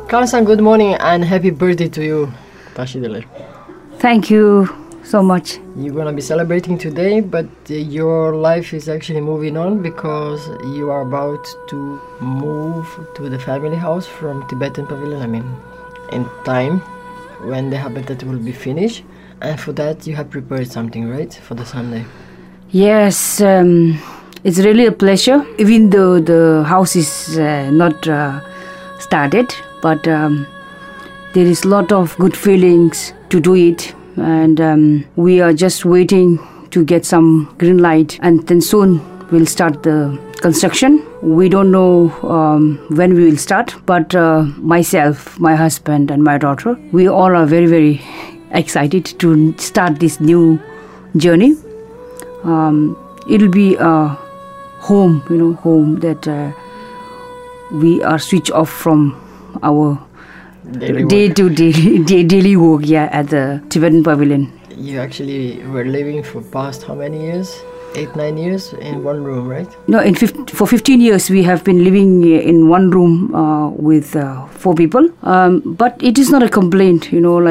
Karl-san, good morning and happy birthday to you. Tashidele. Thank you so much. You're going to be celebrating today, but your life is actually moving on because you are about to move to the family house from Tibetan Pavilion, in time when the habitat will be finished. And for that, you have prepared something, right, for the Sunday? Yes, it's really a pleasure, even though the house is not started, but there is a lot of good feelings to do it, and we are just waiting to get some green light, and then soon we'll start the construction. We don't know when we will start, but myself, my husband and my daughter, we all are very, very excited to start this new journey. It'll be a home that we are switched off from our daily work at the Tibetan Pavilion. You actually were living for past how many years? 8-9 years in one room, right? No, for 15 years we have been living in one room with 4 people. But it is not a complaint,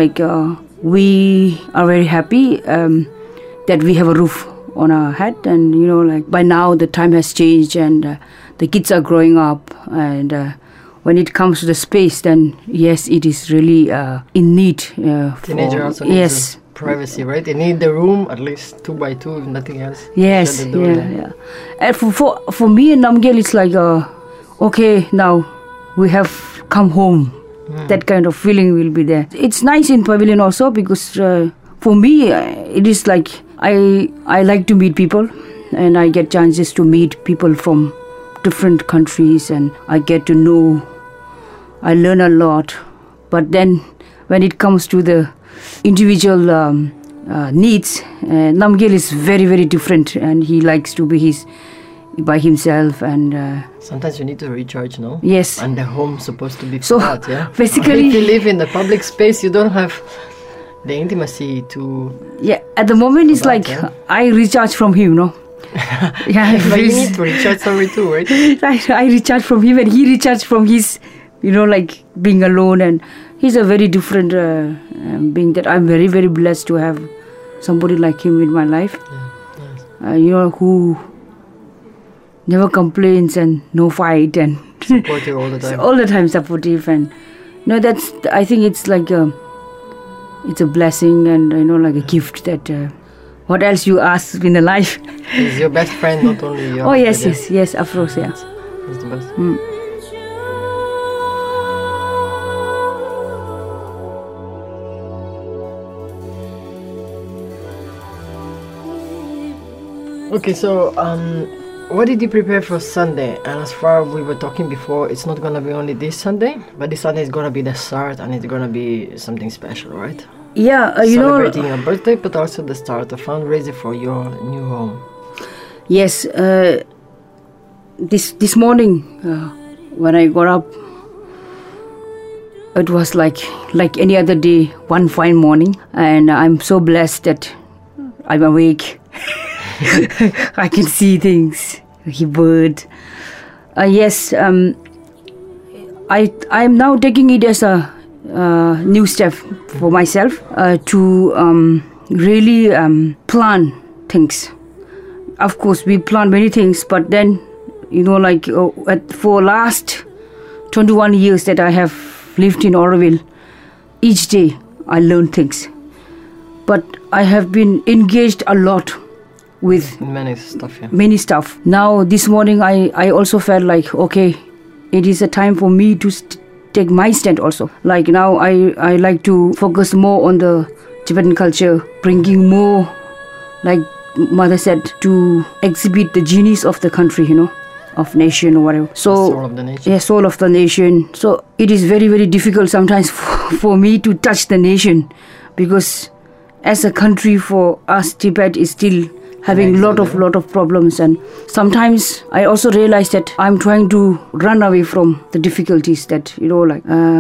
we are very happy that we have a roof on our head, and by now the time has changed and the kids are growing up, and when it comes to the space, then yes, it is really in need. Teenager also needs privacy, right? They need the room at least 2x2, if nothing else. Yes, yeah. And for me and Namgyal, it's like okay, now we have come home. That kind of feeling will be there. It's nice in Pavilion also because for me it is like I like to meet people, and I get chances to meet people from different countries, and I get to know, I learn a lot. But then when it comes to the individual needs, Namgyal is very, very different, and he likes to be by himself, and sometimes you need to recharge, no? Yes. And the home's supposed to be so flat, yeah? Basically, if you live in the public space, you don't have the intimacy to... Yeah, at the moment it's like I recharge from him, no? Yeah, but you need to recharge somewhere too, right? I recharge from him, and he recharged from his, like being alone, and he's a very different being that I'm very, very blessed to have somebody like him in my life. Yeah, nice. Who never complains and no fight and supportive all the time. All the time supportive, and that's, I think it's like it's a blessing, and like a gift that what else you ask in a life. He's your best friend, not only your... Oh yes, of course, yeah. He's the best. Okay, so what did you prepare for Sunday? And as far as we were talking before, it's not gonna be only this Sunday, but this Sunday is gonna be the start, and it's gonna be something special, right? Yeah, celebrating your birthday, but also the start of fundraising for your new home. Yes, this morning when I got up, it was like any other day, one fine morning, and I'm so blessed that I'm awake. I can see things, hear bird. Yes, I'm now taking it as a new step for myself to really plan things. Of course, we plan many things, but then, for last 21 years that I have lived in Auroville, each day I learn things. But I have been engaged a lot with many stuff. Yeah. Many stuff. Now this morning I also felt like, okay, it is a time for me to take my stand also. Like now I like to focus more on the Tibetan culture, bringing more, like Mother said, to exhibit the genius of the country, of nation or whatever. So the soul of the nation. Yeah, soul of the nation. So it is very, very difficult sometimes for me to touch the nation, because as a country, for us, Tibet is still having lot of problems, and sometimes I also realize that I'm trying to run away from the difficulties that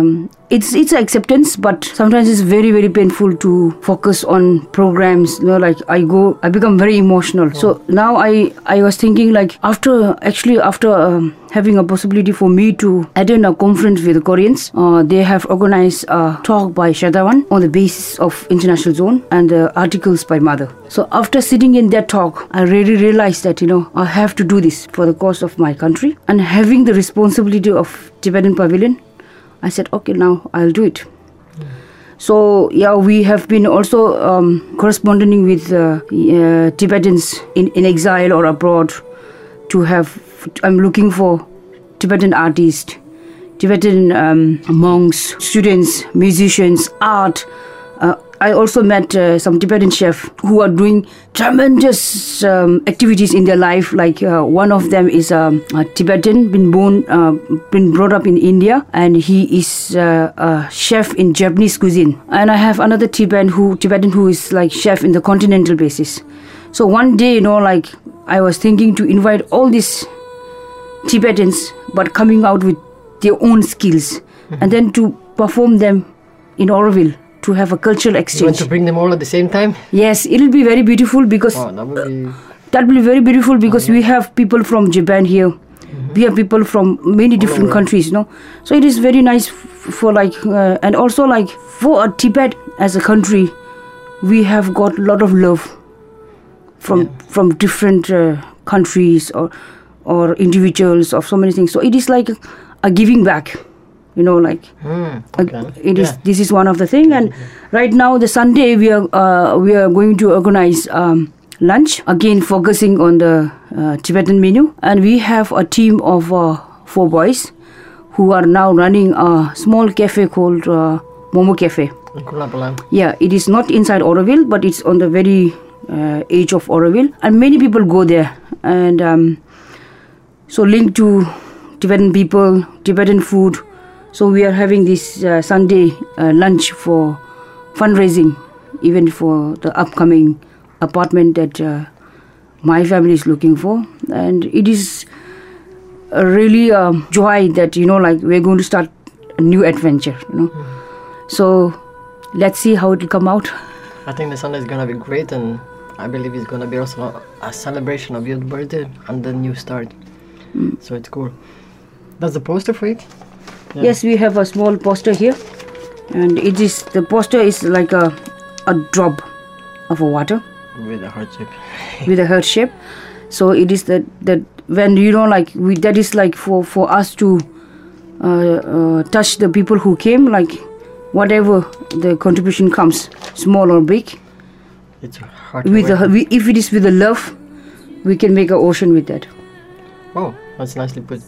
it's acceptance, but sometimes it's very, very painful to focus on programs. Like I become very emotional. So now I was thinking, like, after having a possibility for me to attend a conference with the Koreans, they have organized a talk by Shadawan on the basis of international zone and the articles by Mother. So after sitting in that talk, I really realized that, I have to do this for the cause of my country. And having the responsibility of Tibetan Pavilion, I said, okay, now I'll do it. So, we have been also corresponding with Tibetans in exile or abroad I'm looking for Tibetan artists, Tibetan monks, students, musicians, art. I also met some Tibetan chefs who are doing tremendous activities in their life. Like one of them is a Tibetan, been brought up in India, and he is a chef in Japanese cuisine. And I have another Tibetan who is like chef in the continental basis. So one day, like I was thinking to invite all these Tibetans, but coming out with their own skills, and then to perform them in Auroville, to have a cultural exchange. You want to bring them all at the same time? Yes, it'll be very beautiful because that will be very beautiful because we have people from Japan here. We have people from many different countries, So it is very nice for and also like for Tibet as a country, we have got a lot of love from different countries or individuals or so many things. So it is like a giving back. This is one of the thing. And right now, the Sunday we are going to organize lunch again, focusing on the Tibetan menu. And we have a team of 4 boys who are now running a small cafe called Momo Cafe. Yeah, it is not inside Auroville, but it's on the very edge of Auroville, and many people go there. And so linked to Tibetan people, Tibetan food. So we are having this Sunday lunch for fundraising, even for the upcoming apartment that my family is looking for. And it is a really joy that, we're going to start a new adventure, So let's see how it will come out. I think the Sunday is going to be great, and I believe it's going to be also a celebration of your birthday and the new start. So it's cool. That's the poster for it? Yeah. Yes, we have a small poster here, and the poster is like a drop of water with a heart shape. With a heart shape. So it is that when that is like for us to touch the people who came, like whatever the contribution comes, small or big. It's hard. If it is with the love, we can make an ocean with that. Oh, that's nicely put.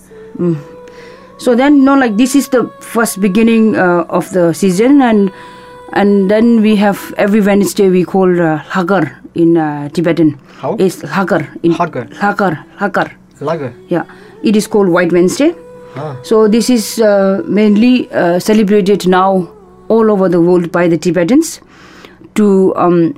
So then, this is the first beginning of the season, and then we have every Wednesday we call Hagar in Tibetan. How? It's Hagar. Hagar. Lager. Yeah, it is called White Wednesday. Ah. So this is mainly celebrated now all over the world by the Tibetans to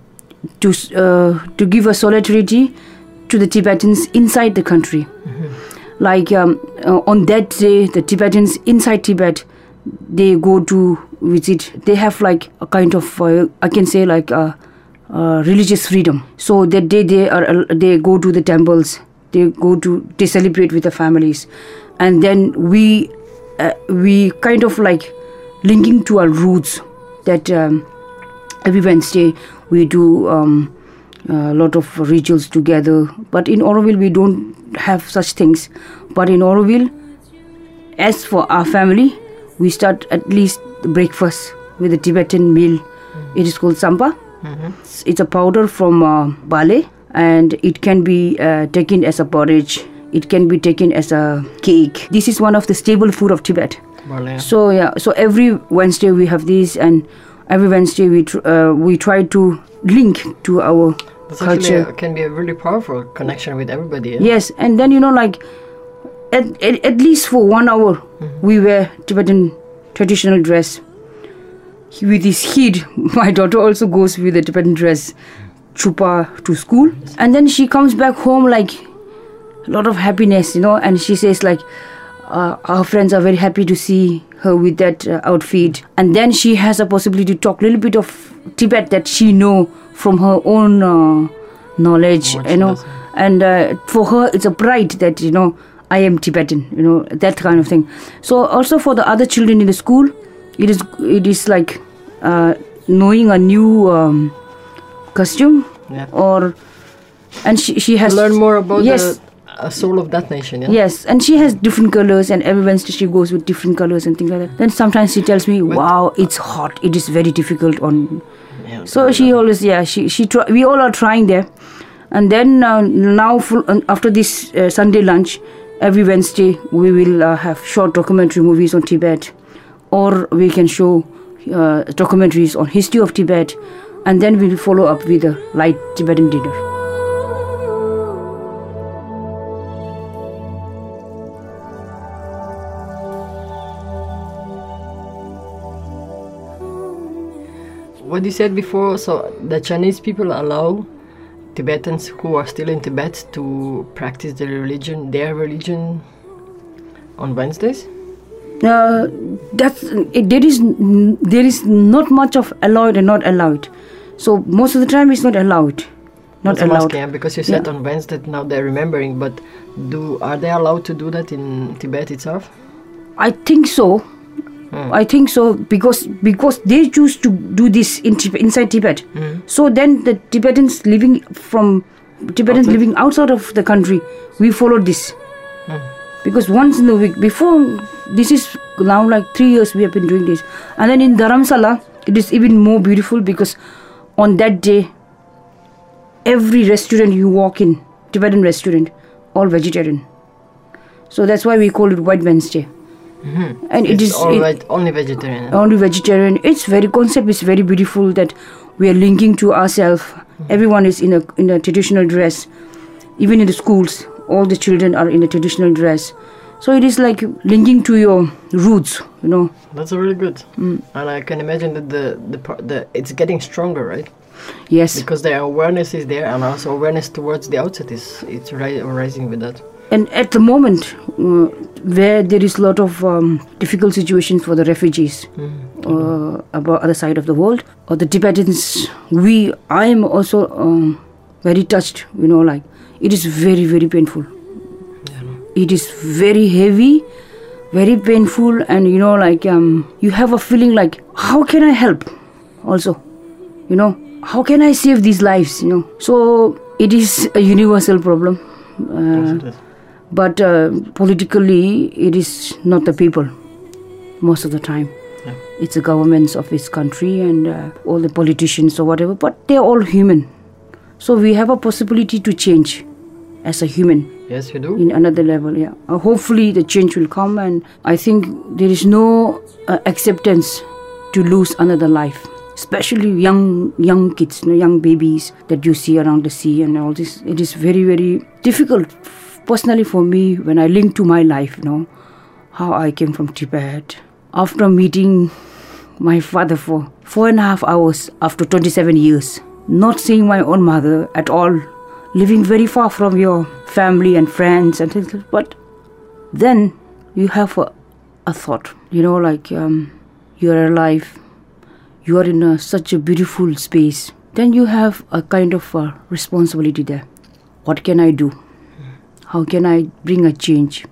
give a solidarity to the Tibetans inside the country. Like on that day, the Tibetans inside Tibet, they go to visit. They have like a kind of I can say like religious freedom. So that day they go to the temples. They celebrate with the families, and then we kind of like linking to our roots. That every Wednesday we do a lot of rituals together. But in Auroville we don't have such things. But in Auroville, as for our family, we start at least the breakfast with a Tibetan meal. It is called Sampa. It's a powder from barley, and it can be taken as a porridge. It can be taken as a cake. This is one of the staple food of Tibet. Barley. So every Wednesday we have this, and every Wednesday we try to link to our culture. Actually can be a really powerful connection with everybody. Yes, and then at least for 1 hour we wear Tibetan traditional dress. With this heat, my daughter also goes with the Tibetan dress, chupa, to school, and then she comes back home like a lot of happiness, and she says like, Our friends are very happy to see her with that outfit. And then she has a possibility to talk a little bit of Tibet that she know from her own knowledge, And for her, it's a pride that, I am Tibetan, that kind of thing. So also for the other children in the school, it is like knowing a new costume, and she has to learn more about the soul of that nation. Yes, and she has different colors, and every Wednesday she goes with different colors and things like that. Then sometimes she tells me, "Wow, it's hot. It is very difficult on." Yeah, so she always, we all are trying there. And then now after this Sunday lunch, every Wednesday we will have short documentary movies on Tibet, or we can show documentaries on history of Tibet, and then we will follow up with a light Tibetan dinner. What you said before, so the Chinese people allow Tibetans who are still in Tibet to practice their religion on Wednesdays? There is not much of allowed and not allowed. So most of the time it's not allowed. Not allowed. Asking, because you said on Wednesday, now they're remembering, but are they allowed to do that in Tibet itself? I think so. I think so because they choose to do this inside Tibet. So then the Tibetans living outside of the country, we follow this. Because once in a week, before, this is now like 3 years we have been doing this. And then in Dharamsala, it is even more beautiful because on that day, every restaurant you walk in, Tibetan restaurant, all vegetarian. So that's why we call it White Wednesday. And it's only vegetarian. Only vegetarian. Concept is very beautiful that we are linking to ourselves. Everyone is in a traditional dress. Even in the schools, all the children are in a traditional dress. So it is like linking to your roots, That's really good. And I can imagine that the it's getting stronger, right? Yes. Because the awareness is there, and also awareness towards the outside it's rising with that. And at the moment, where there is a lot of difficult situations for the refugees about other side of the world, or the Tibetans, I am also very touched. It is very, very painful. It is very heavy, very painful, and you have a feeling like, how can I help? Also, how can I save these lives? So it is a universal problem. But politically, it is not the people most of the time. Yeah. It's the governments of this country and all the politicians or whatever, but they're all human. So we have a possibility to change as a human. Yes, you do. In another level, yeah. Hopefully the change will come, and I think there is no acceptance to lose another life. Especially young kids, young babies that you see around the sea and all this. It is very, very difficult. Personally for me, when I link to my life, how I came from Tibet. After meeting my father for 4.5 hours after 27 years, not seeing my own mother at all, living very far from your family and friends and things like that. But then you have a thought, you are alive, you are in such a beautiful space. Then you have a kind of responsibility there. What can I do? How can I bring a change?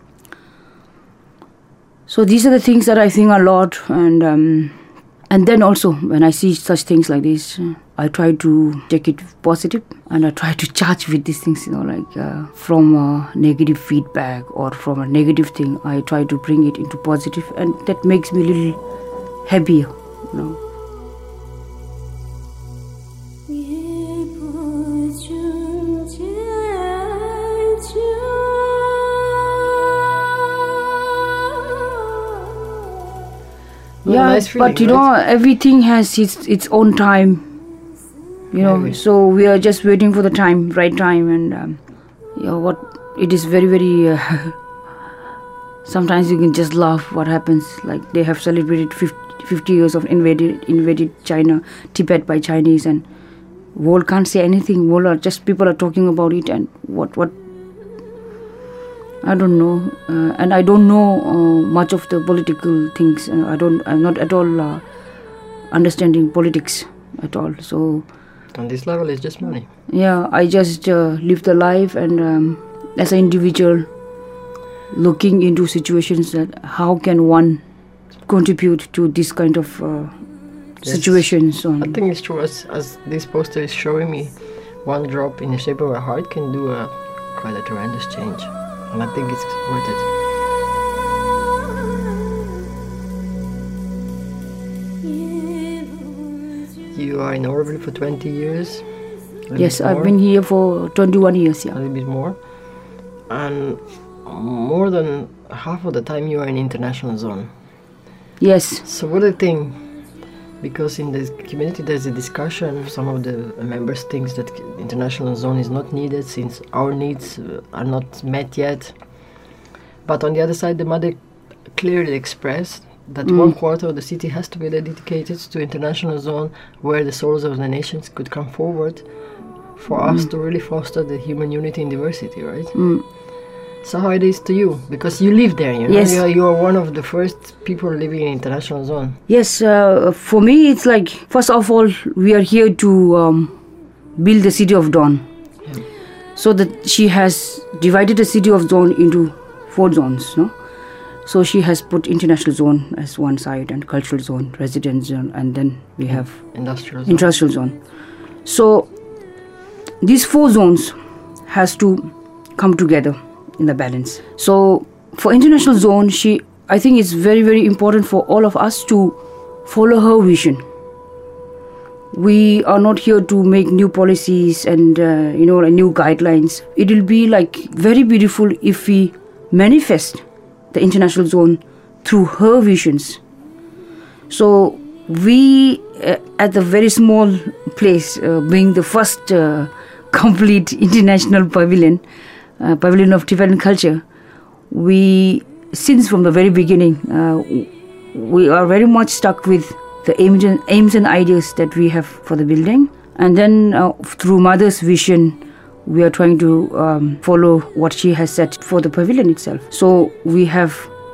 So these are the things that I think a lot, and then also when I see such things like this, I try to take it positive, and I try to charge with these things, from a negative feedback or from a negative thing, I try to bring it into positive, and that makes me a little happier, Yeah, nice feeling, but everything has its own time. So we are just waiting for the right time, and it is very, very. Sometimes you can just laugh. What happens? Like they have celebrated 50 years of invaded China, Tibet by Chinese, and world can't say anything. People are talking about it, and what. I don't know, and I don't know much of the political things. I'm not at all understanding politics at all. So on this level, it's just money. Yeah, I just live the life, and as an individual, looking into situations that how can one contribute to this kind of situations. I think it's true. As this poster is showing me, one drop in the shape of a heart can do quite a tremendous change, and I think it's worth it. You are in Oroville for 20 years? Yes, I've been here for 21 years, yeah. A little bit more. And more than half of the time you are in international zone. Yes. So what do you think? Because in the community there's a discussion, some of the members think that international zone is not needed since our needs are not met yet. But on the other side, the mother clearly expressed that 1/4 of the city has to be dedicated to international zone where the souls of the nations could come forward for us to really foster the human unity and diversity, right? So how it is to you? Because you live there, you know? Yes. You are one of the first people living in international zone. Yes, for me it's like, first of all, we are here to build the city of Dawn. Yeah. So that she has divided the city of Dawn into 4 zones, no? So she has put international zone as one side, and cultural zone, residence zone, and then we have industrial zone. So these 4 zones has to come together in the balance. So for international zone, I think it's very, very important for all of us to follow her vision. We are not here to make new policies and new guidelines. It will be like very beautiful if we manifest the international zone through her visions. So we at the very small place, being the first complete international pavilion of Tibetan culture, we, since from the very beginning, we are very much stuck with the aims and ideas that we have for the building. And then through Mother's vision, we are trying to follow what she has set for the pavilion itself. So we have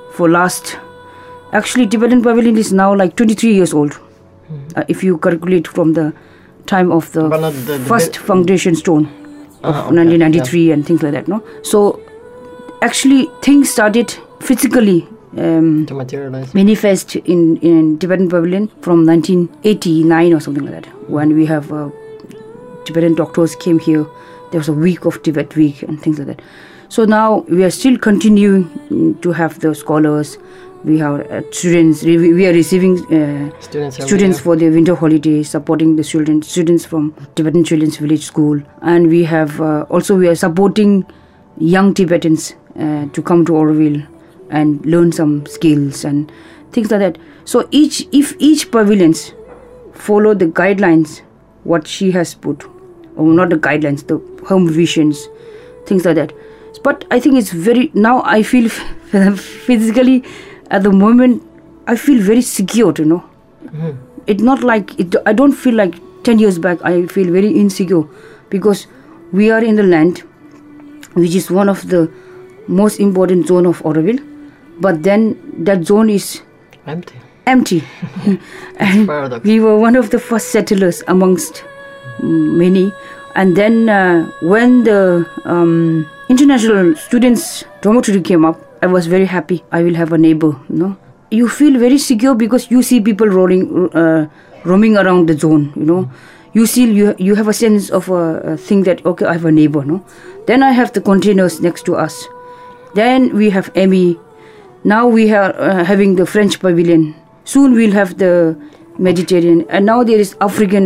actually Tibetan pavilion is now like 23 years old. If you calculate from the time of the first foundation stone of 1993 and things like that, no? So actually things started physically to materialize, manifest in Tibetan pavilion from 1989 or something like that, when we have Tibetan doctors came here. There was a week of Tibet week and things like that. So now we are still continuing to have the scholars. We have students. We are receiving students for the winter holidays, supporting the students from Tibetan Children's Village School. And we have we are supporting young Tibetans to come to Oroville and learn some skills and things like that. So if each pavilions follow the guidelines what she has put, or not the guidelines, the home visions, things like that. But I think it's now I feel physically at the moment, I feel very secure, you know. It's not like, I don't feel like 10 years back, I feel very insecure, because we are in the land, which is one of the most important zone of Oroville, but then that zone is empty. And we were one of the first settlers amongst many. And then when the international students dormitory came up, I was very happy. I will have a neighbor, you know. You feel very secure because you see people roaming around the zone, you know. You have a sense of a thing that, okay, I have a neighbor, no. Then I have the containers next to us. Then we have Emmy. Now we are having the French pavilion. Soon we'll have the Mediterranean, and now there is African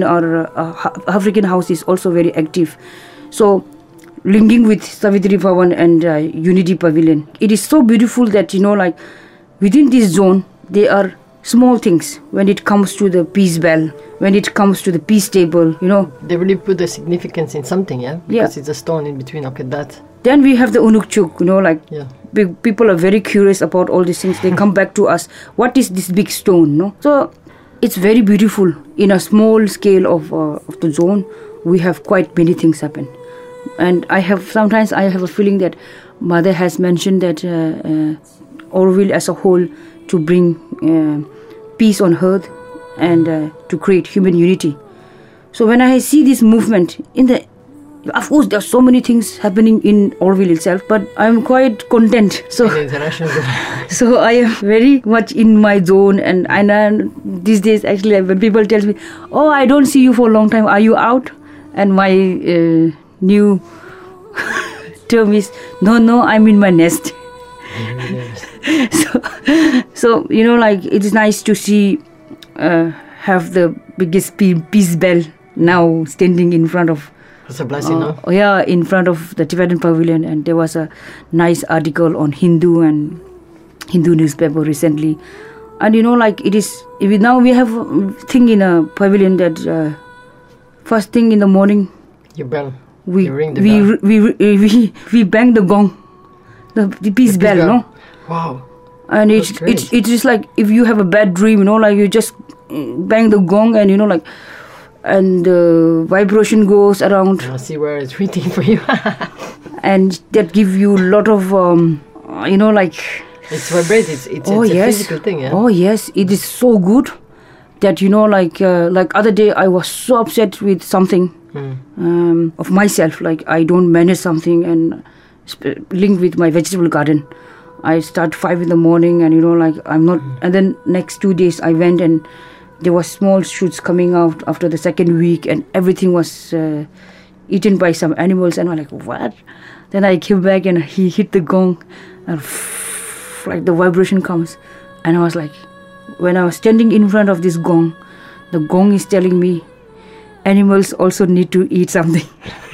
house is also very active. So linking with Savitri Bhavan and Unity Pavilion, it is so beautiful that, you know, like within this zone there are small things. When it comes to the peace bell, when it comes to the peace table, you know, they really put the significance in something, because it's a stone in between. Okay, that. Then we have the Unukchuk, you know, like people are very curious about all these things. They come back to us. What is this big stone? No, so it's very beautiful. In a small scale of the zone, we have quite many things happen. And sometimes I have a feeling that Mother has mentioned that Auroville as a whole to bring peace on earth and to create human unity. So when I see this movement of course there are so many things happening in Auroville itself, but I'm quite content. So so I am very much in my zone, and these days actually when people tell me, oh, I don't see you for a long time, are you out? And my new term is, no, I'm in my nest. So like it is nice to see have the biggest peace bell now standing in front of. It's a blessing, no? Yeah, in front of the Tibetan Pavilion, and there was a nice article on Hindu newspaper recently, and like it is. Now we have a thing in a pavilion that first thing in the morning, you bell. We you ring the bell. we bang the gong, the peace bell, no? Wow. And it is like if you have a bad dream, like you just bang the gong, and like. And the vibration goes around. I see where it's waiting for you. And that give you a lot of, like... It's vibrating. It's a physical thing, yeah? Oh, yes. It is so good that, like other day I was so upset with something of myself. Like I don't manage something and link with my vegetable garden. I start 5 a.m. and, like I'm not... And then next 2 days I went and... There were small shoots coming out after the second week, and everything was eaten by some animals. And I'm like, what? Then I came back and he hit the gong, and like the vibration comes. And I was like, when I was standing in front of this gong, the gong is telling me, animals also need to eat something.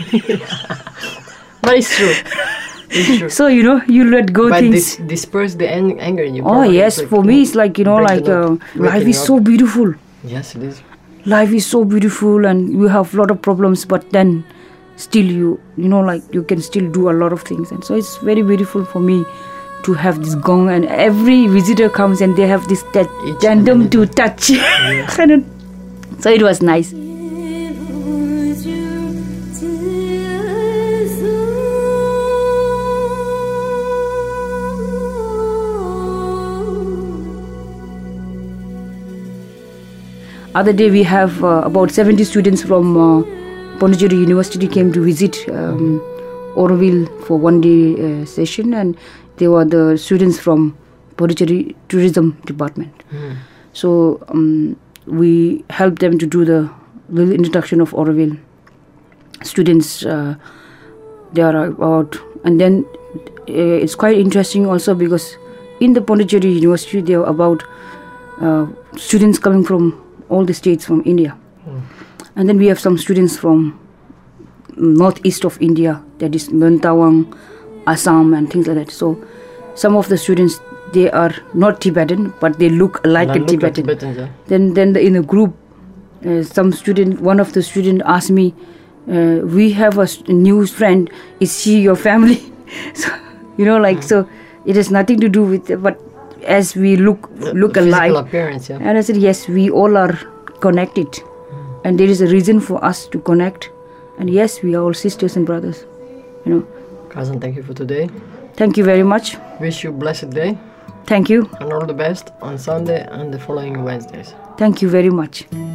But it's true. It's true. So you let go things. But disperse the anger in you. Oh yes, like, for me it's like life is so beautiful. Yes, it is. Life is so beautiful, and you have a lot of problems, but then still you can still do a lot of things, and so it's very beautiful for me to have this gong, and every visitor comes and they have this tandem to touch. Yes. So it was nice. Other day we have about 70 students from Pondicherry University came to visit Auroville for one day session, and they were the students from Pondicherry Tourism Department. So we helped them to do the little introduction of Auroville. Students, they are about, and then it's quite interesting also because in the Pondicherry University there are about students coming from all the states from India. And then we have some students from northeast of India, that is Mentawang, Assam and things like that. So some of the students, they are not Tibetan, but they look like a Tibetan. Yeah. Then in the group, one of the students asked me, we have a new friend, is she your family? So, so it has nothing to do with it, but as we look alike, appearance, yeah. And I said, yes, we all are connected, and there is a reason for us to connect, and yes, we are all sisters and brothers. Cousin, thank you for today. Thank you very much. Wish you a blessed day. Thank you. And all the best on Sunday and the following Wednesdays. Thank you very much.